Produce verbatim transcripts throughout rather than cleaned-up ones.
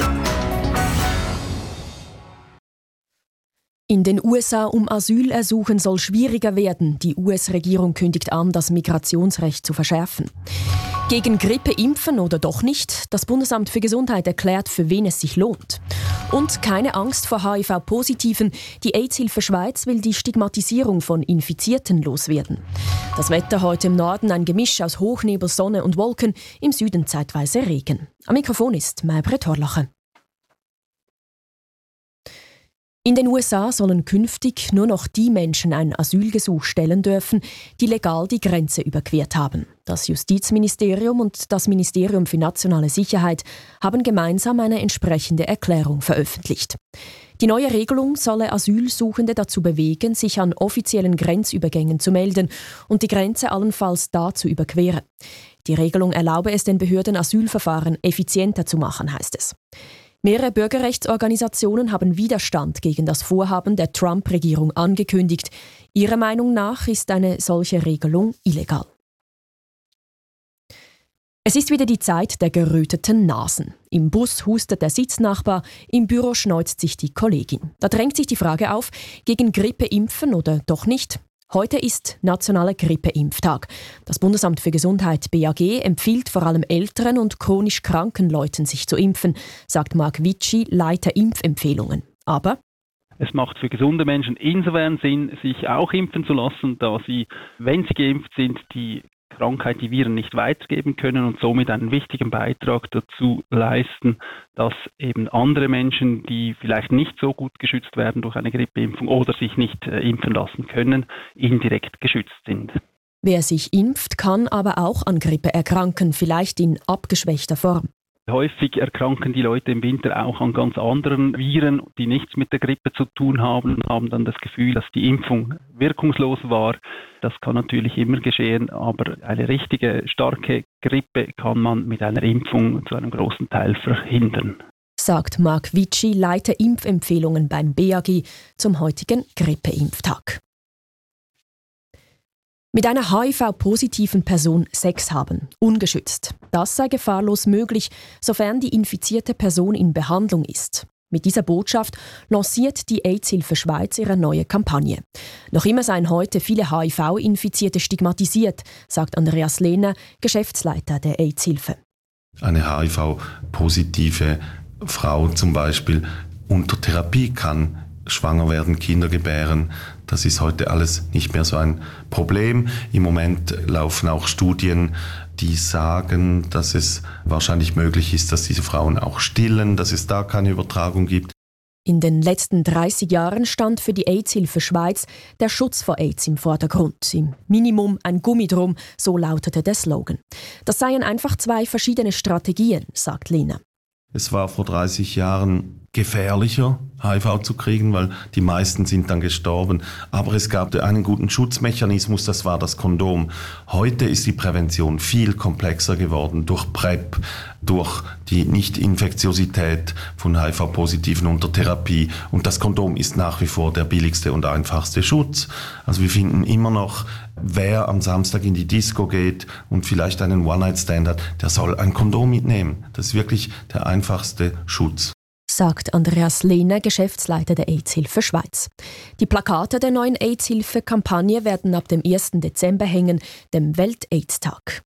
In den U S A um Asyl ersuchen soll schwieriger werden. Die U S-Regierung kündigt an, das Migrationsrecht zu verschärfen. Gegen Grippe impfen oder doch nicht? Das Bundesamt für Gesundheit erklärt, für wen es sich lohnt. Und keine Angst vor H I V-Positiven. Die AIDS-Hilfe Schweiz will die Stigmatisierung von Infizierten loswerden. Das Wetter heute im Norden ein Gemisch aus Hochnebel, Sonne und Wolken, im Süden zeitweise Regen. Am Mikrofon ist Maybrit Horlacher. In den U S A sollen künftig nur noch die Menschen ein Asylgesuch stellen dürfen, die legal die Grenze überquert haben. Das Justizministerium und das Ministerium für nationale Sicherheit haben gemeinsam eine entsprechende Erklärung veröffentlicht. Die neue Regelung solle Asylsuchende dazu bewegen, sich an offiziellen Grenzübergängen zu melden und die Grenze allenfalls da zu überqueren. Die Regelung erlaube es den Behörden, Asylverfahren effizienter zu machen, heißt es. Mehrere Bürgerrechtsorganisationen haben Widerstand gegen das Vorhaben der Trump-Regierung angekündigt. Ihrer Meinung nach ist eine solche Regelung illegal. Es ist wieder die Zeit der geröteten Nasen. Im Bus hustet der Sitznachbar, im Büro schneuzt sich die Kollegin. Da drängt sich die Frage auf, gegen Grippe impfen oder doch nicht? Heute ist Nationaler Grippeimpftag. Das Bundesamt für Gesundheit B A G empfiehlt vor allem älteren und chronisch kranken Leuten, sich zu impfen, sagt Marc Witschi, Leiter Impfempfehlungen. Aber es macht für gesunde Menschen insofern Sinn, sich auch impfen zu lassen, da sie, wenn sie geimpft sind, die Krankheit, die Viren nicht weitergeben können und somit einen wichtigen Beitrag dazu leisten, dass eben andere Menschen, die vielleicht nicht so gut geschützt werden durch eine Grippeimpfung oder sich nicht äh, impfen lassen können, indirekt geschützt sind. Wer sich impft, kann aber auch an Grippe erkranken, vielleicht in abgeschwächter Form. Häufig erkranken die Leute im Winter auch an ganz anderen Viren, die nichts mit der Grippe zu tun haben und haben dann das Gefühl, dass die Impfung wirkungslos war. Das kann natürlich immer geschehen, aber eine richtige, starke Grippe kann man mit einer Impfung zu einem großen Teil verhindern. Sagt Marc Witschi, Leiter Impfempfehlungen beim B A G zum heutigen Grippeimpftag. Mit einer H I V-positiven Person Sex haben, ungeschützt. Das sei gefahrlos möglich, sofern die infizierte Person in Behandlung ist. Mit dieser Botschaft lanciert die AIDS-Hilfe Schweiz ihre neue Kampagne. Noch immer seien heute viele H I V-Infizierte stigmatisiert, sagt Andreas Lehner, Geschäftsleiter der AIDS-Hilfe. Eine H I V-positive Frau zum Beispiel unter Therapie kann schwanger werden, Kinder gebären. Das ist heute alles nicht mehr so ein Problem. Im Moment laufen auch Studien, die sagen, dass es wahrscheinlich möglich ist, dass diese Frauen auch stillen, dass es da keine Übertragung gibt. In den letzten dreißig Jahren stand für die AIDS-Hilfe Schweiz der Schutz vor AIDS im Vordergrund. Im Minimum ein Gummi drum, so lautete der Slogan. Das seien einfach zwei verschiedene Strategien, sagt Lena. Es war vor dreißig Jahren gefährlicher, H I V zu kriegen, weil die meisten sind dann gestorben. Aber es gab einen guten Schutzmechanismus, das war das Kondom. Heute ist die Prävention viel komplexer geworden durch PrEP, durch die Nicht-Infektiosität von H I V-Positiven unter Therapie. Und das Kondom ist nach wie vor der billigste und einfachste Schutz. Also wir finden immer noch, wer am Samstag in die Disco geht und vielleicht einen One-Night-Stand hat, der soll ein Kondom mitnehmen. Das ist wirklich der einfachste Schutz, sagt Andreas Lehner, Geschäftsleiter der AIDS-Hilfe Schweiz. Die Plakate der neuen AIDS-Hilfe-Kampagne werden ab dem ersten Dezember hängen, dem Welt-AIDS-Tag.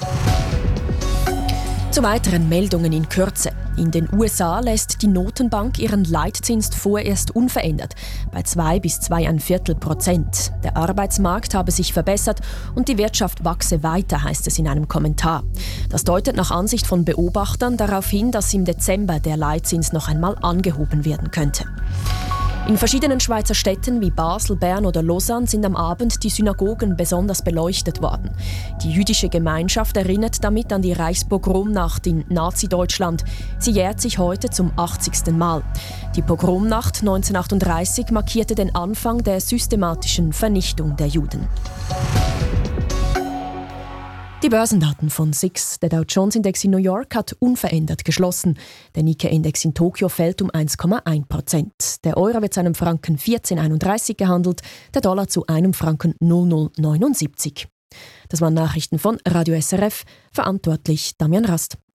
Zu weiteren Meldungen in Kürze. In den U S A lässt die Notenbank ihren Leitzins vorerst unverändert, bei zwei bis zwei Komma fünf Prozent. Der Arbeitsmarkt habe sich verbessert und die Wirtschaft wachse weiter, heißt es in einem Kommentar. Das deutet nach Ansicht von Beobachtern darauf hin, dass im Dezember der Leitzins noch einmal angehoben werden könnte. In verschiedenen Schweizer Städten wie Basel, Bern oder Lausanne sind am Abend die Synagogen besonders beleuchtet worden. Die jüdische Gemeinschaft erinnert damit an die Reichspogromnacht in Nazi-Deutschland. Sie jährt sich heute zum achtzigsten Mal. Die Pogromnacht neunzehnhundertachtunddreißig markierte den Anfang der systematischen Vernichtung der Juden. Die Börsendaten von S I X. Der Dow Jones Index in New York hat unverändert geschlossen. Der Nikkei-Index in Tokio fällt um eins Komma eins Prozent. Der Euro wird zu einem Franken vierzehn Komma einunddreißig gehandelt, der Dollar zu einem Franken null Komma null neunundsiebzig. Das waren Nachrichten von Radio S R F, verantwortlich Damian Rast.